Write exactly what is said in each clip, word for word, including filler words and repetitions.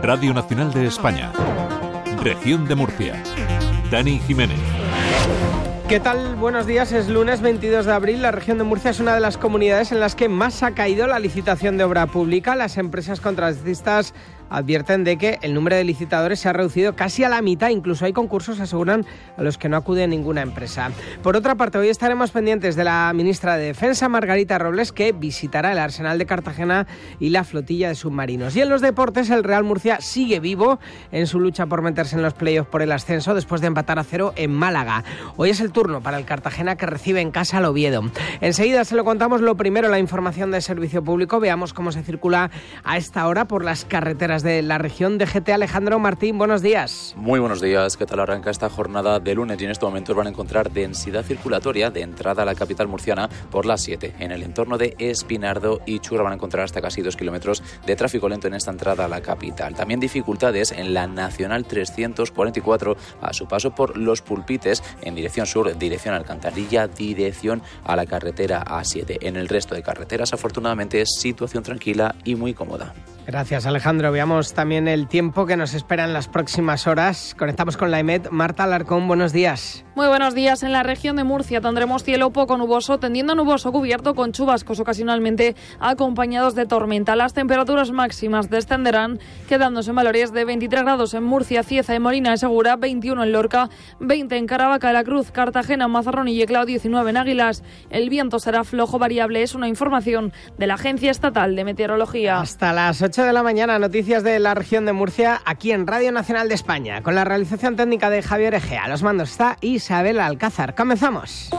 Radio Nacional de España. Región de Murcia. Dani Jiménez. ¿Qué tal? Buenos días, es lunes veintidós de abril. La región de Murcia es una de las comunidades en las que más ha caído la licitación de obra pública. Las empresas contratistas advierten de que el número de licitadores se ha reducido casi a la mitad. Incluso hay concursos, aseguran, a los que no acude ninguna empresa. Por otra parte, hoy estaremos pendientes de la ministra de Defensa, Margarita Robles, que visitará el Arsenal de Cartagena y la flotilla de submarinos. Y en los deportes, el Real Murcia sigue vivo en su lucha por meterse en los playoffs por el ascenso después de empatar a cero en Málaga. Hoy es el turno para el Cartagena, que recibe en casa al Oviedo. Enseguida se lo contamos. Lo primero, la información de servicio público. Veamos cómo se circula a esta hora por las carreteras de la región. de G T. Alejandro Martín, buenos días. Muy buenos días. ¿Qué tal arranca esta jornada de lunes? Y en estos momentos van a encontrar densidad circulatoria de entrada a la capital murciana por la siete. En el entorno de Espinardo y Churra van a encontrar hasta casi dos kilómetros de tráfico lento en esta entrada a la capital. También dificultades en la Nacional trescientos cuarenta y cuatro a su paso por Los Pulpites en dirección sur, dirección Alcantarilla, dirección a la carretera A siete. En el resto de carreteras, afortunadamente, es situación tranquila y muy cómoda. Gracias, Alejandro. Veamos también el tiempo que nos espera en las próximas horas. Conectamos con la EMET. Marta Alarcón, buenos días. Muy buenos días. En la región de Murcia tendremos cielo poco nuboso, tendiendo a nuboso cubierto con chubascos ocasionalmente acompañados de tormenta. Las temperaturas máximas descenderán, quedándose en valores de veintitrés grados en Murcia, Cieza y Molina de Segura, veintiuno en Lorca, veinte en Caravaca, La Cruz, Cartagena, Mazarrón y Yeclao, diecinueve en Águilas. El viento será flojo variable. Es una información de la Agencia Estatal de Meteorología. Hasta las ocho de la mañana, noticias de la región de Murcia, aquí en Radio Nacional de España, con la realización técnica de Javier Egea. A los mandos está Isabel Alcázar. Comenzamos.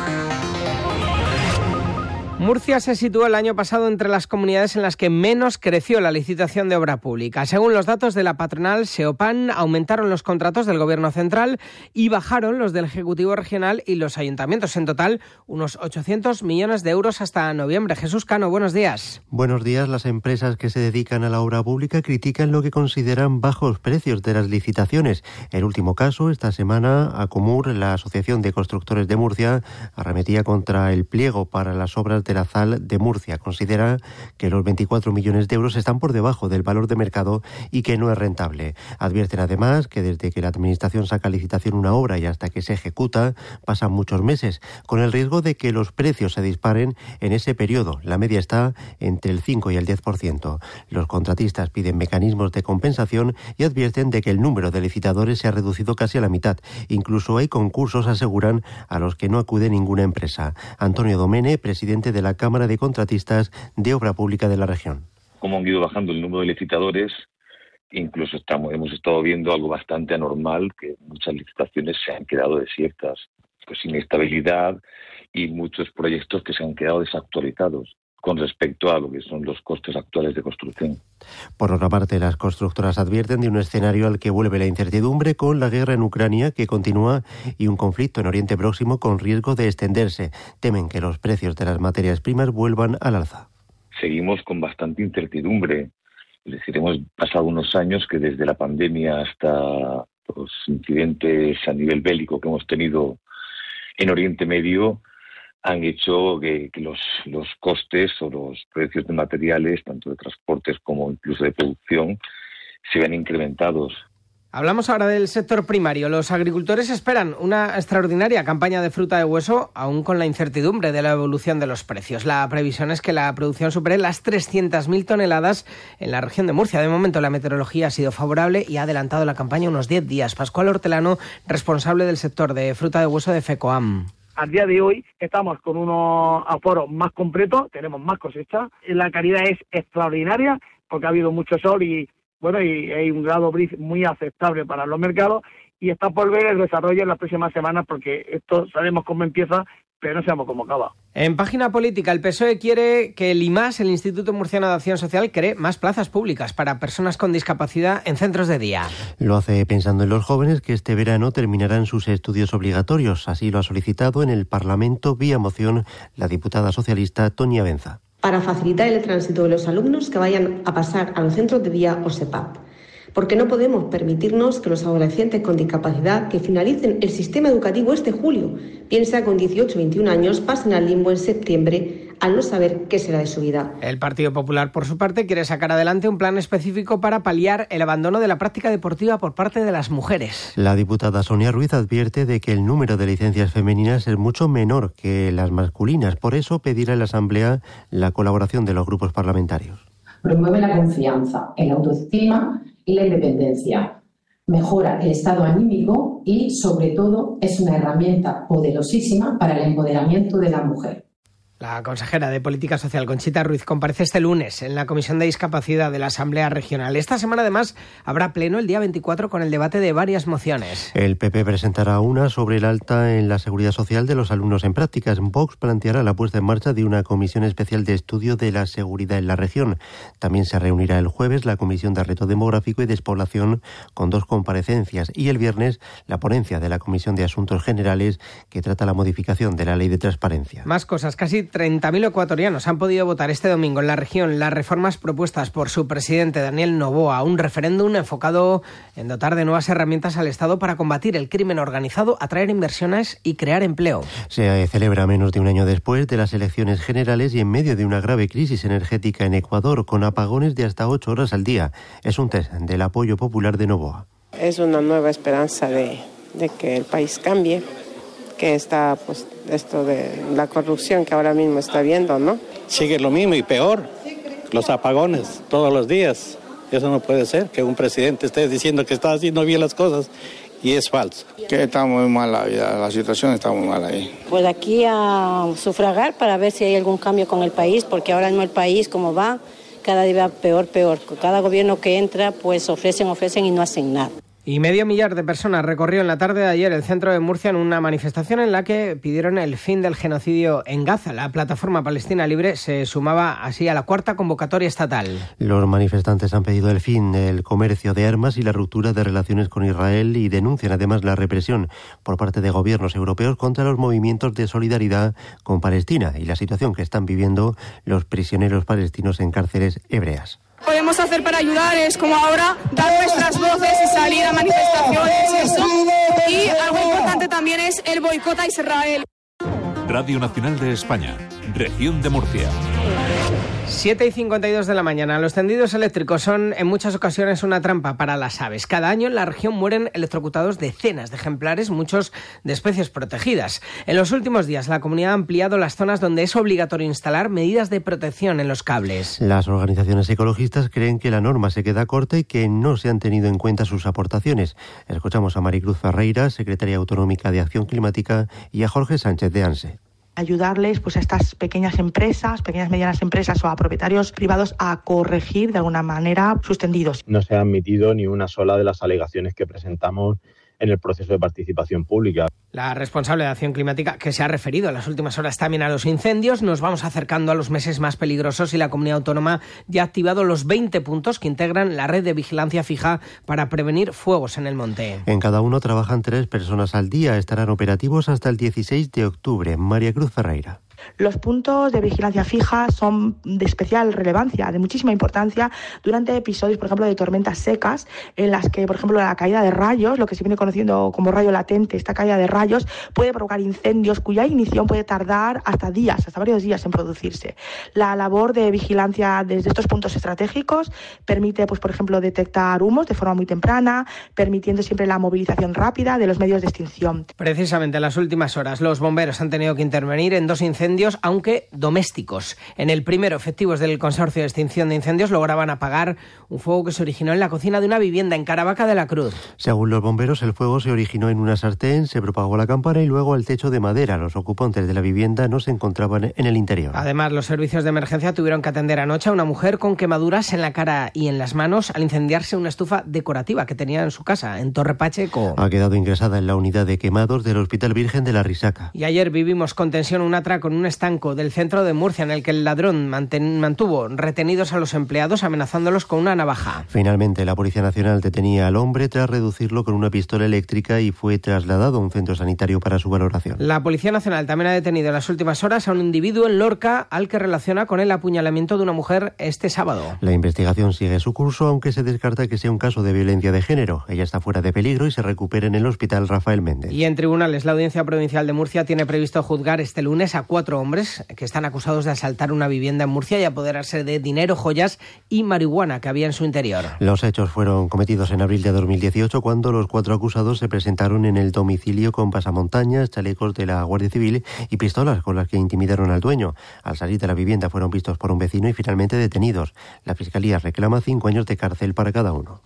Murcia se situó el año pasado entre las comunidades en las que menos creció la licitación de obra pública. Según los datos de la patronal Seopan, aumentaron los contratos del Gobierno central y bajaron los del Ejecutivo regional y los ayuntamientos. En total, unos ochocientos millones de euros hasta noviembre. Jesús Cano, buenos días. Buenos días. Las empresas que se dedican a la obra pública critican lo que consideran bajos precios de las licitaciones. El último caso, esta semana, Acomur, la Asociación de Constructores de Murcia, arremetía contra el pliego para las obras de la Z A L de Murcia. Considera que los veinticuatro millones de euros están por debajo del valor de mercado y que no es rentable. Advierten además que desde que la Administración saca a licitación una obra y hasta que se ejecuta pasan muchos meses, con el riesgo de que los precios se disparen en ese periodo. La media está entre el cinco y el diez por ciento. Los contratistas piden mecanismos de compensación y advierten de que el número de licitadores se ha reducido casi a la mitad. Incluso hay concursos, aseguran, a los que no acude ninguna empresa. Antonio Domene, presidente de la Cámara de Contratistas de Obra Pública de la región. Como han ido bajando el número de licitadores, incluso estamos, hemos estado viendo algo bastante anormal, que muchas licitaciones se han quedado desiertas, pues sin estabilidad y muchos proyectos que se han quedado desactualizados con respecto a lo que son los costes actuales de construcción. Por otra parte, las constructoras advierten de un escenario al que vuelve la incertidumbre con la guerra en Ucrania que continúa y un conflicto en Oriente Próximo con riesgo de extenderse. Temen que los precios de las materias primas vuelvan al alza. Seguimos con bastante incertidumbre. Es decir, hemos pasado unos años que desde la pandemia hasta los incidentes a nivel bélico que hemos tenido en Oriente Medio han hecho que, que los, los costes o los precios de materiales, tanto de transportes como incluso de producción, se vean incrementados. Hablamos ahora del sector primario. Los agricultores esperan una extraordinaria campaña de fruta de hueso, aún con la incertidumbre de la evolución de los precios. La previsión es que la producción supere las trescientas mil toneladas en la región de Murcia. De momento, la meteorología ha sido favorable y ha adelantado la campaña unos diez días. Pascual Hortelano, responsable del sector de fruta de hueso de FECOAM. A día de hoy estamos con unos aforos más completos, tenemos más cosechas, la calidad es extraordinaria porque ha habido mucho sol y bueno y hay un grado gris muy aceptable para los mercados y está por ver el desarrollo en las próximas semanas porque esto sabemos cómo empieza, pero no sabemos cómo acaba. En página política, el P S O E quiere que el I M A S, el Instituto Murciano de Acción Social, cree más plazas públicas para personas con discapacidad en centros de día. Lo hace pensando en los jóvenes que este verano terminarán sus estudios obligatorios. Así lo ha solicitado en el Parlamento vía moción la diputada socialista Toña Benza. Para facilitar el tránsito de los alumnos que vayan a pasar a los centros de día o S E P A P. Porque no podemos permitirnos que los adolescentes con discapacidad que finalicen el sistema educativo este julio, piensa con dieciocho o veintiún años, pasen al limbo en septiembre al no saber qué será de su vida. El Partido Popular, por su parte, quiere sacar adelante un plan específico para paliar el abandono de la práctica deportiva por parte de las mujeres. La diputada Sonia Ruiz advierte de que el número de licencias femeninas es mucho menor que las masculinas. Por eso pedirá en la Asamblea la colaboración de los grupos parlamentarios. Promueve la confianza, el autoestima y la independencia. Mejora el estado anímico y, sobre todo, es una herramienta poderosísima para el empoderamiento de la mujer. La consejera de Política Social, Conchita Ruiz, comparece este lunes en la Comisión de Discapacidad de la Asamblea Regional. Esta semana, además, habrá pleno el día veinticuatro con el debate de varias mociones. El P P presentará una sobre el alta en la seguridad social de los alumnos en prácticas. Vox planteará la puesta en marcha de una comisión especial de estudio de la seguridad en la región. También se reunirá el jueves la Comisión de Reto Demográfico y Despoblación con dos comparecencias y el viernes la ponencia de la Comisión de Asuntos Generales que trata la modificación de la Ley de Transparencia. Más cosas, casi treinta mil ecuatorianos han podido votar este domingo en la región las reformas propuestas por su presidente Daniel Noboa, un referéndum enfocado en dotar de nuevas herramientas al Estado para combatir el crimen organizado, atraer inversiones y crear empleo. Se celebra menos de un año después de las elecciones generales y en medio de una grave crisis energética en Ecuador, con apagones de hasta ocho horas al día. Es un test del apoyo popular de Noboa. Es una nueva esperanza de, de que el país cambie, que está pues esto de la corrupción que ahora mismo está viendo, ¿no? Sigue lo mismo y peor, los apagones todos los días. Eso no puede ser, que un presidente esté diciendo que está haciendo bien las cosas y es falso. Que está muy mal la vida, la situación está muy mal ahí. Pues aquí a sufragar para ver si hay algún cambio con el país, porque ahora mismo el país como va, cada día va peor, peor. Cada gobierno que entra pues ofrecen, ofrecen y no hacen nada. Y medio millar de personas recorrió en la tarde de ayer el centro de Murcia en una manifestación en la que pidieron el fin del genocidio en Gaza. La plataforma Palestina Libre se sumaba así a la cuarta convocatoria estatal. Los manifestantes han pedido el fin del comercio de armas y la ruptura de relaciones con Israel y denuncian además la represión por parte de gobiernos europeos contra los movimientos de solidaridad con Palestina y la situación que están viviendo los prisioneros palestinos en cárceles hebreas. Podemos hacer para ayudar es como ahora dar nuestras voces y salir a manifestaciones, eso. Y algo importante también es el boicot a Israel. Radio Nacional de España, Región de Murcia. siete y cincuenta y dos de la mañana. Los tendidos eléctricos son en muchas ocasiones una trampa para las aves. Cada año en la región mueren electrocutados decenas de ejemplares, muchos de especies protegidas. En los últimos días la comunidad ha ampliado las zonas donde es obligatorio instalar medidas de protección en los cables. Las organizaciones ecologistas creen que la norma se queda corta y que no se han tenido en cuenta sus aportaciones. Escuchamos a Maricruz Ferreira, secretaria autonómica de Acción Climática, y a Jorge Sánchez de ANSE. Ayudarles pues a estas pequeñas empresas, pequeñas medianas empresas o a propietarios privados a corregir de alguna manera sus tendidos. No se ha admitido ni una sola de las alegaciones que presentamos en el proceso de participación pública. La responsable de Acción Climática, que se ha referido en las últimas horas también a los incendios, nos vamos acercando a los meses más peligrosos y la comunidad autónoma ya ha activado los veinte puntos que integran la red de vigilancia fija para prevenir fuegos en el monte. En cada uno trabajan tres personas al día. Estarán operativos hasta el dieciséis de octubre. María Cruz Ferreira. Los puntos de vigilancia fija son de especial relevancia, de muchísima importancia durante episodios, por ejemplo, de tormentas secas, en las que, por ejemplo, la caída de rayos, lo que se viene conociendo como rayo latente, esta caída de rayos puede provocar incendios cuya ignición puede tardar hasta días, hasta varios días en producirse. La labor de vigilancia desde estos puntos estratégicos permite, pues, por ejemplo, detectar humos de forma muy temprana, permitiendo siempre la movilización rápida de los medios de extinción. Precisamente en las últimas horas los bomberos han tenido que intervenir en dos incendios incendios, aunque domésticos. En el primero, efectivos del Consorcio de Extinción de Incendios lograban apagar un fuego que se originó en la cocina de una vivienda en Caravaca de la Cruz. Según los bomberos, el fuego se originó en una sartén, se propagó a la campana y luego al techo de madera. Los ocupantes de la vivienda no se encontraban en el interior. Además, los servicios de emergencia tuvieron que atender anoche a una mujer con quemaduras en la cara y en las manos al incendiarse una estufa decorativa que tenía en su casa, en Torre Pacheco. Ha quedado ingresada en la unidad de quemados del Hospital Virgen de la Risaca. Y ayer vivimos con tensión un atraco en un estanco del centro de Murcia en el que el ladrón manten- mantuvo retenidos a los empleados amenazándolos con una navaja. Finalmente, la Policía Nacional detenía al hombre tras reducirlo con una pistola eléctrica y fue trasladado a un centro sanitario para su valoración. La Policía Nacional también ha detenido en las últimas horas a un individuo en Lorca al que relaciona con el apuñalamiento de una mujer este sábado. La investigación sigue su curso, aunque se descarta que sea un caso de violencia de género. Ella está fuera de peligro y se recupera en el Hospital Rafael Méndez. Y en tribunales, la Audiencia Provincial de Murcia tiene previsto juzgar este lunes a cuatro cuatro hombres que están acusados de asaltar una vivienda en Murcia y apoderarse de dinero, joyas y marihuana que había en su interior. Los hechos fueron cometidos en abril de dos mil dieciocho, cuando los cuatro acusados se presentaron en el domicilio con pasamontañas, chalecos de la Guardia Civil y pistolas con las que intimidaron al dueño. Al salir de la vivienda fueron vistos por un vecino y finalmente detenidos. La Fiscalía reclama cinco años de cárcel para cada uno.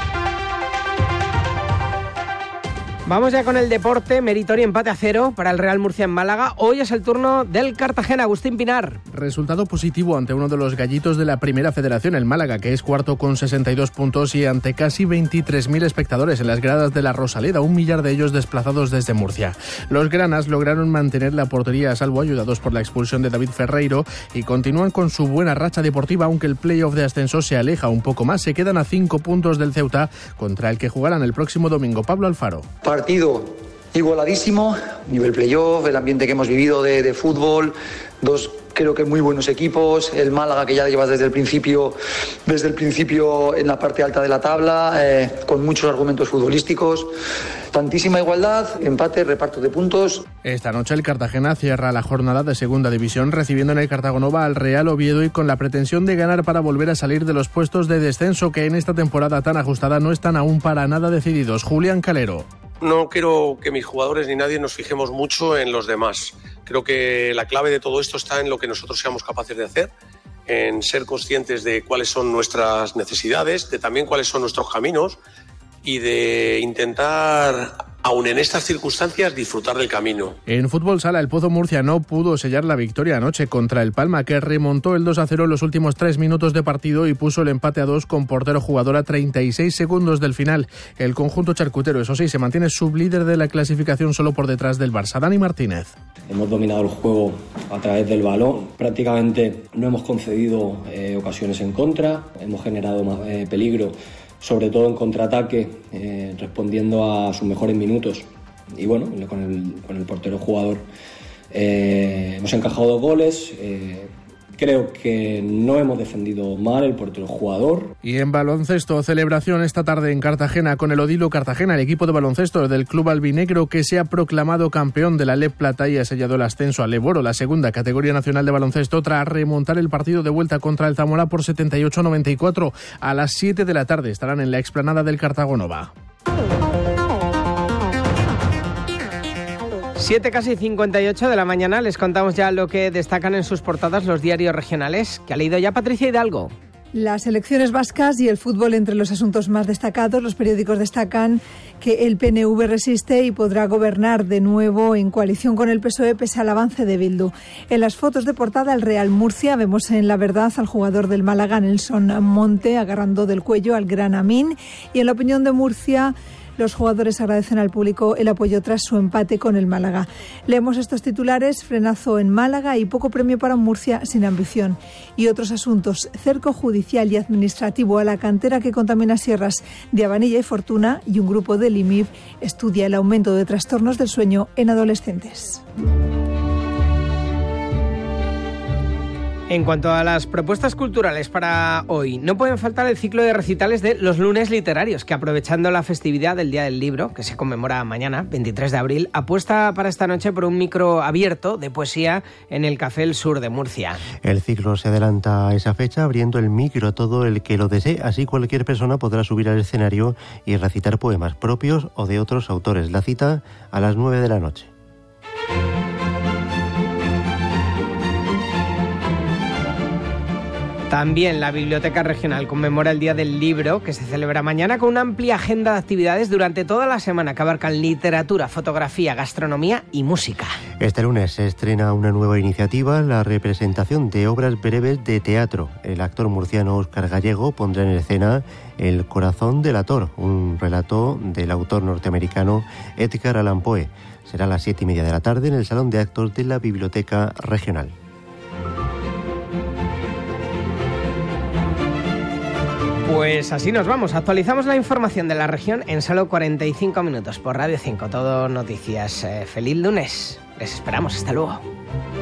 Vamos ya con el deporte. Meritorio empate a cero para el Real Murcia en Málaga. Hoy es el turno del Cartagena. Agustín Pinar. Resultado positivo ante uno de los gallitos de la Primera Federación, el Málaga, que es cuarto con sesenta y dos puntos y ante casi veintitrés mil espectadores en las gradas de la Rosaleda, un millar de ellos desplazados desde Murcia. Los granas lograron mantener la portería a salvo, ayudados por la expulsión de David Ferreiro, y continúan con su buena racha deportiva, aunque el playoff de ascenso se aleja un poco más. Se quedan a cinco puntos del Ceuta, contra el que jugarán el próximo domingo. Pablo Alfaro. Partido igualadísimo, nivel playoff, el ambiente que hemos vivido de, de fútbol, dos creo que muy buenos equipos, el Málaga que ya lleva desde el principio, desde el principio en la parte alta de la tabla, eh, con muchos argumentos futbolísticos, tantísima igualdad, empate, reparto de puntos. Esta noche el Cartagena cierra la jornada de Segunda División recibiendo en el Cartagonova al Real Oviedo y con la pretensión de ganar para volver a salir de los puestos de descenso que en esta temporada tan ajustada no están aún para nada decididos. Julián Calero. No quiero que mis jugadores ni nadie nos fijemos mucho en los demás. Creo que la clave de todo esto está en lo que nosotros seamos capaces de hacer, en ser conscientes de cuáles son nuestras necesidades, de también cuáles son nuestros caminos y de intentar, aun en estas circunstancias, disfrutar del camino. En fútbol sala, el Pozo Murcia no pudo sellar la victoria anoche contra el Palma, que remontó el dos a cero en los últimos tres minutos de partido y puso el empate a dos con portero jugador a treinta y seis segundos del final. El conjunto charcutero, eso sí, se mantiene sublíder de la clasificación solo por detrás del Barça. Dani Martínez. Hemos dominado el juego a través del balón. Prácticamente no hemos concedido eh, ocasiones en contra, hemos generado más, eh, peligro, sobre todo en contraataque, eh, respondiendo a sus mejores minutos. Y bueno, con el, con el portero jugador eh, hemos encajado dos goles. Eh, creo que no hemos defendido mal el portero jugador. Y en baloncesto, celebración esta tarde en Cartagena con el Odilo Cartagena, el equipo de baloncesto del club albinegro que se ha proclamado campeón de la L E P Plata y ha sellado el ascenso al Leboro, la segunda categoría nacional de baloncesto, tras remontar el partido de vuelta contra el Zamora por setenta y ocho a noventa y cuatro. A las siete de la tarde estarán en la explanada del Cartagonova. siete casi cincuenta y ocho de la mañana, les contamos ya lo que destacan en sus portadas los diarios regionales, que ha leído ya Patricia Hidalgo. Las elecciones vascas y el fútbol entre los asuntos más destacados. Los periódicos destacan que el P N V resiste y podrá gobernar de nuevo en coalición con el P S O E pese al avance de Bildu. En las fotos de portada, el Real Murcia, vemos en La Verdad al jugador del Málaga, Nelson Monte, agarrando del cuello al gran Amin. Y en La Opinión de Murcia, los jugadores agradecen al público el apoyo tras su empate con el Málaga. Leemos estos titulares: frenazo en Málaga y poco premio para Murcia sin ambición. Y otros asuntos: cerco judicial y administrativo a la cantera que contamina sierras de Habanilla y Fortuna, y un grupo del I M I F estudia el aumento de trastornos del sueño en adolescentes. En cuanto a las propuestas culturales para hoy, no pueden faltar el ciclo de recitales de los lunes literarios, que aprovechando la festividad del Día del Libro, que se conmemora mañana, veintitrés de abril, apuesta para esta noche por un micro abierto de poesía en el Café El Sur de Murcia. El ciclo se adelanta a esa fecha abriendo el micro a todo el que lo desee, así cualquier persona podrá subir al escenario y recitar poemas propios o de otros autores. La cita a las nueve de la noche. También la Biblioteca Regional conmemora el Día del Libro, que se celebra mañana con una amplia agenda de actividades durante toda la semana que abarcan literatura, fotografía, gastronomía y música. Este lunes se estrena una nueva iniciativa, la representación de obras breves de teatro. El actor murciano Óscar Gallego pondrá en escena El corazón del Ator, un relato del autor norteamericano Edgar Allan Poe. Será a las siete y media de la tarde en el Salón de Actos de la Biblioteca Regional. Pues así nos vamos. Actualizamos la información de la región en solo cuarenta y cinco minutos por Radio cinco. Todo noticias. Eh, feliz lunes. Les esperamos. Hasta luego.